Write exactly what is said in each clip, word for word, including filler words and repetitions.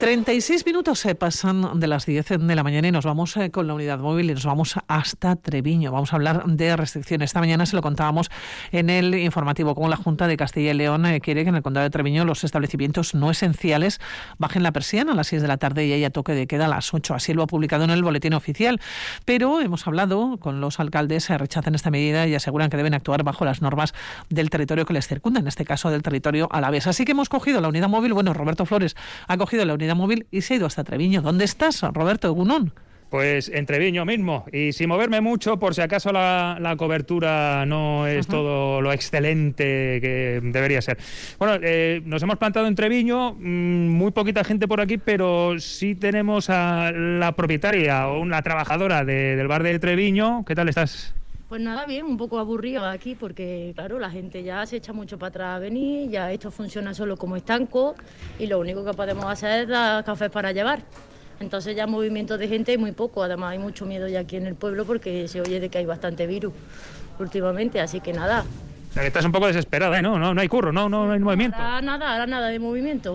treinta y seis minutos se pasan de las diez de la mañana y nos vamos eh, con la unidad móvil y nos vamos hasta Treviño. Vamos a hablar de restricciones. Esta mañana se lo contábamos en el informativo, como la Junta de Castilla y León eh, quiere que en el condado de Treviño los establecimientos no esenciales bajen la persiana a las seis de la tarde y haya toque de queda a las ocho. Así lo ha publicado en el boletín oficial. Pero hemos hablado con los alcaldes, se rechazan esta medida y aseguran que deben actuar bajo las normas del territorio que les circunda, en este caso del territorio alavés. Así que hemos cogido la unidad móvil. Bueno, Roberto Flores ha cogido la unidad móvil y se ha ido hasta Treviño. ¿Dónde estás, Roberto Egunón? Pues en Treviño mismo, y sin moverme mucho, por si acaso la, la cobertura no es uh-huh. todo lo excelente que debería ser. Bueno, eh, nos hemos plantado en Treviño, mmm, muy poquita gente por aquí, pero sí tenemos a la propietaria o una trabajadora de, del bar de Treviño. ¿Qué tal estás? Pues nada, bien, un poco aburrido aquí porque, claro, la gente ya se echa mucho para atrás a venir, ya esto funciona solo como estanco y lo único que podemos hacer es dar cafés para llevar. Entonces ya movimiento de gente hay muy poco, además hay mucho miedo ya aquí en el pueblo porque se oye de que hay bastante virus últimamente, así que nada. O sea, que estás un poco desesperada, ¿eh? No, no, no hay curro, no, no, no hay movimiento. Ahora nada, ahora nada de movimiento.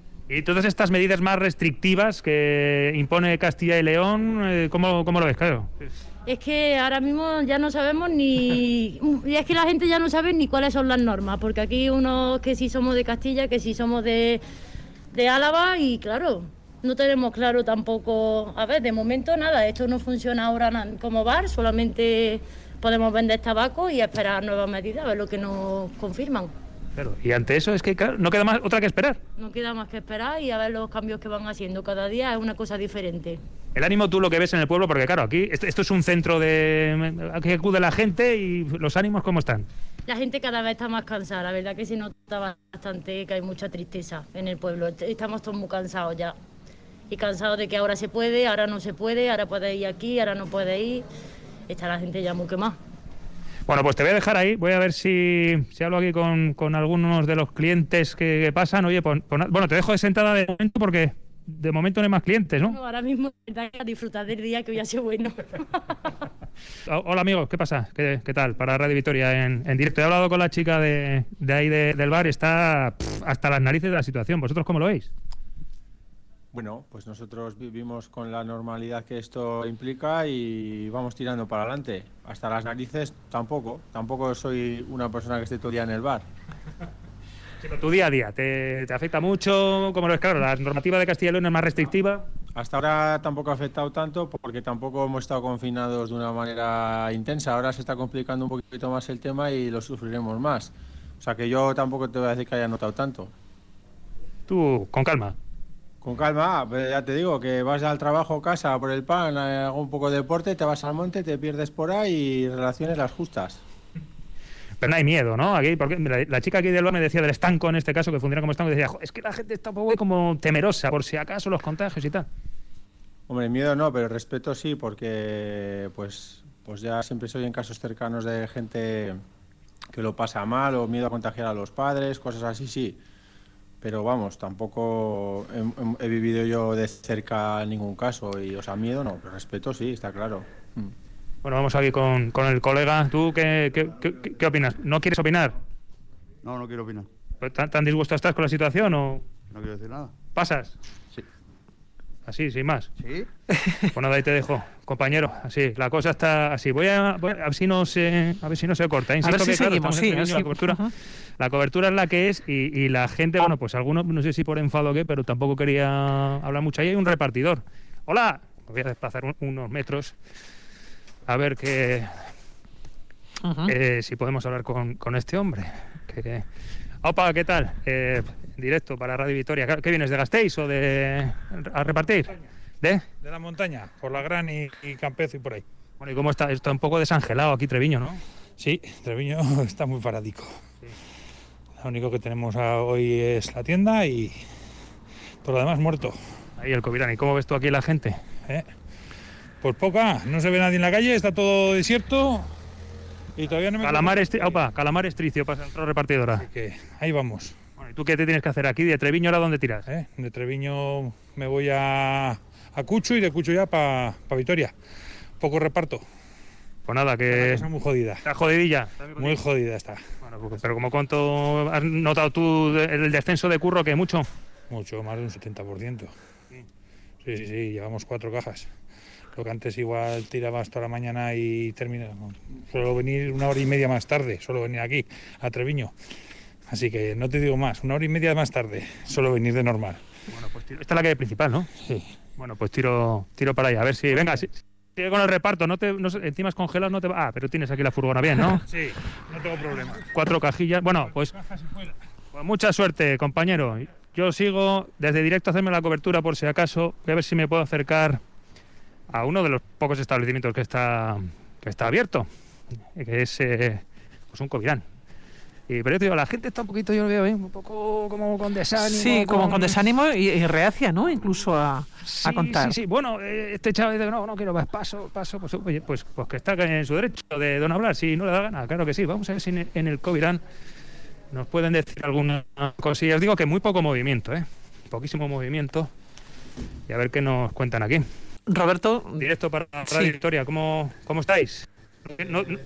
Y todas estas medidas más restrictivas que impone Castilla y León, ¿cómo, cómo lo ves, claro? Es que ahora mismo ya no sabemos ni... Y es que la gente ya no sabe ni cuáles son las normas, porque aquí unos que sí somos de Castilla, que sí somos de, de Álava, y claro, no tenemos claro tampoco... A ver, de momento nada, esto no funciona ahora como bar, solamente podemos vender tabaco y esperar nuevas medidas, a ver lo que nos confirman. Claro, y ante eso es que claro, no queda más otra que esperar. No queda más que esperar y a ver los cambios que van haciendo. Cada día es una cosa diferente. El ánimo, tú lo que ves en el pueblo, porque claro, aquí esto, esto es un centro de aquí acude la gente y los ánimos, ¿cómo están? La gente cada vez está más cansada, la verdad que se nota bastante que hay mucha tristeza en el pueblo. Estamos todos muy cansados ya. Y cansados de que ahora se puede, ahora no se puede, ahora puede ir aquí, ahora no puede ir. Está la gente ya muy quemada. Bueno, pues te voy a dejar ahí, voy a ver si, si hablo aquí con, con algunos de los clientes que, que pasan. Oye, pon, pon, bueno, te dejo de sentada de momento porque de momento no hay más clientes, ¿no? No, ahora mismo a disfrutar del día que hoy ha sido bueno. Hola amigos, ¿qué pasa? ¿Qué, qué tal? Para Radio Vitoria en, en directo. He hablado con la chica de, de ahí de, del bar y está pff, hasta las narices de la situación. ¿Vosotros cómo lo veis? Bueno, pues nosotros vivimos con la normalidad que esto implica y vamos tirando para adelante. Hasta las narices tampoco. Tampoco soy una persona que esté todo el día en el bar. Pero tu día a día, ¿te, te afecta mucho? ¿Cómo lo ves? Claro, la normativa de Castilla y León es más restrictiva. Hasta ahora tampoco ha afectado tanto porque tampoco hemos estado confinados de una manera intensa. Ahora se está complicando un poquito más el tema y lo sufriremos más. O sea que yo tampoco te voy a decir que haya notado tanto. Tú, con calma. Con calma, pero ya te digo que vas al trabajo, casa, por el pan, hago un poco de deporte, te vas al monte, te pierdes por ahí y relaciones las justas. Pero no hay miedo, ¿no? Aquí, porque la, la chica aquí del bar me decía del estanco, en este caso, que funciona como estanco, decía, es que la gente está un poco como temerosa, por si acaso los contagios y tal. Hombre, miedo no, pero respeto sí, porque pues, pues ya siempre soy en casos cercanos de gente que lo pasa mal o miedo a contagiar a los padres, cosas así, sí. Pero vamos, tampoco he, he vivido yo de cerca ningún caso y, o sea, miedo no, pero respeto sí, está claro. Mm. Bueno, vamos aquí con, con el colega. ¿Tú qué, qué, qué, qué opinas? ¿No quieres opinar? No, no quiero opinar. ¿Tan, tan disgusto estás con la situación o...? No quiero decir nada. ¿Pasas? Sí. Así, sin más. ¿Sí? Pues nada, ahí te dejo, compañero. Así, la cosa está así. Voy a, voy a, a ver si no se, a ver si no se corta. Insisto a ver si que, claro, seguimos, sí, sí, la cobertura, uh-huh. la cobertura es la que es y, y la gente, bueno, pues algunos, no sé si por enfado o qué, pero tampoco quería hablar mucho. Ahí hay un repartidor. Hola. Me voy a desplazar un, unos metros a ver que uh-huh. eh, si podemos hablar con, con este hombre. Que, opa, ¿qué tal? Eh, directo para Radio Vitoria. ¿Qué vienes, de Gasteiz o de a repartir? ¿De? De la montaña, por la Gran y, y Campezo y por ahí. Bueno, ¿y cómo está? Está un poco desangelado aquí Treviño, ¿no? Sí, Treviño está muy paradico. Sí. Lo único que tenemos hoy es la tienda y por lo demás muerto. Ahí el Covirán. ¿Y cómo ves tú aquí la gente? ¿Eh? Pues poca, no se ve nadie en la calle, está todo desierto y todavía no me... Calamar, estri... Opa, Calamar Estricio, pasa otra repartidora. Así que ahí vamos. Bueno, ¿y tú qué te tienes que hacer aquí? ¿De Treviño ahora dónde tiras? ¿Eh? De Treviño me voy a, a Cucho y de Cucho ya para pa Vitoria. Poco reparto. Pues nada, que... Está muy jodida. ¿Está jodidilla? ¿Está muy jodida está. Bueno, pues, pero como cuánto has notado tú el descenso de curro, que mucho? Mucho, más de un setenta por ciento. Sí, sí, sí, llevamos cuatro cajas. Lo que antes igual tirabas toda la mañana y termina. Suelo venir una hora y media más tarde, suelo venir aquí, a Treviño. Así que no te digo más, una hora y media más tarde, suelo venir de normal. Bueno, pues tiro. Esta es la calle principal, ¿no? Sí. Bueno, pues tiro tiro para allá, a ver si... Venga, si, sigue con el reparto, no te, no, encima es congelado, no te va... Ah, pero tienes aquí la furgona bien, ¿no? Sí, no tengo problema. Cuatro cajillas, bueno, pues... Pues mucha suerte, compañero. Yo sigo desde directo a hacerme la cobertura por si acaso. Voy a ver si me puedo acercar a uno de los pocos establecimientos que está que está abierto, que es eh, pues un Covirán. Y, pero yo te digo, la gente está un poquito, yo lo veo, ¿eh? Un poco como con desánimo. Sí, como con, con desánimo y, y reacia, ¿no? Incluso a, sí, a contar. Sí, sí, bueno, eh, este chaval dice, no, no quiero más, paso, paso, pues, oye, pues, pues que está en su derecho de don hablar, si no le da gana, claro que sí. Vamos a ver si en, en el Covirán nos pueden decir alguna cosilla. Os digo que muy poco movimiento, ¿eh? Poquísimo movimiento. Y a ver qué nos cuentan aquí. Roberto. Directo para Radio sí. Victoria, ¿cómo, cómo estáis? No, no,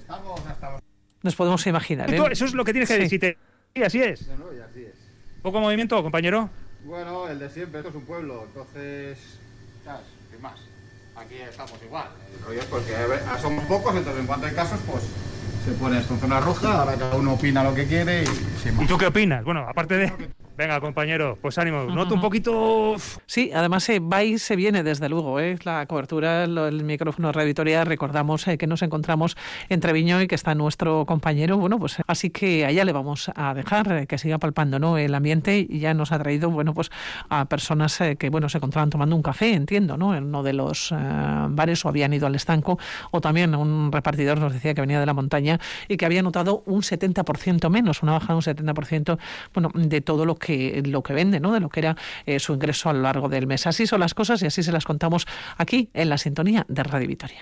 nos podemos imaginar, ¿eh? Eso es lo que tienes que decir. Sí. Sí, así es. No, no, y así es. ¿Poco movimiento, compañero? Bueno, el de siempre, esto es un pueblo, entonces, ¿sabes? ¿Qué más? Aquí estamos igual. El rollo es porque somos pocos, entonces en cuanto hay casos, pues se pone esto en zona roja, ahora cada uno opina lo que quiere y sin más. ¿Y tú qué opinas? Bueno, aparte de... Venga, compañero, pues ánimo. Noto un poquito... Sí, además se va y se viene, desde luego, ¿eh? La cobertura, el micrófono de Radio Victoria, recordamos eh, que nos encontramos en Treviño y que está nuestro compañero, bueno, pues así que allá le vamos a dejar eh, que siga palpando, ¿no?, el ambiente, y ya nos ha traído, bueno, pues a personas eh, que, bueno, se encontraban tomando un café, entiendo, ¿no?, en uno de los eh, bares, o habían ido al estanco, o también un repartidor nos decía que venía de la montaña y que había notado un setenta por ciento menos, una bajada de un setenta por ciento, bueno, de todo lo que lo que vende, ¿no?, de lo que era eh, su ingreso a lo largo del mes. Así son las cosas y así se las contamos aquí en la sintonía de Radio Victoria.